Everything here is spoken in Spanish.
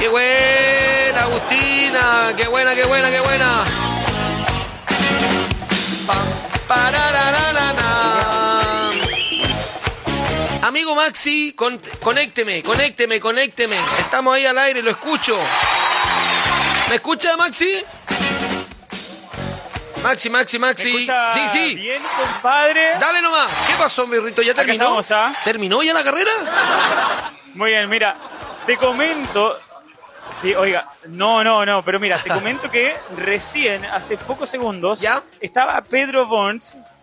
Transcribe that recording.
¡Qué buena, Agustina! ¡Qué buena, qué buena, qué buena! Amigo Maxi, conécteme. Estamos ahí al aire, lo escucho. ¿Me escucha, Maxi? Maxi. Sí. Bien, compadre. Dale nomás. ¿Qué pasó, mi Rito? ¿Ya terminó? ¿Terminó ya la carrera? Muy bien, mira, te comento. Sí, oiga, no, pero mira, te comento que recién, hace pocos segundos, ¿ya? estaba Pedro Burns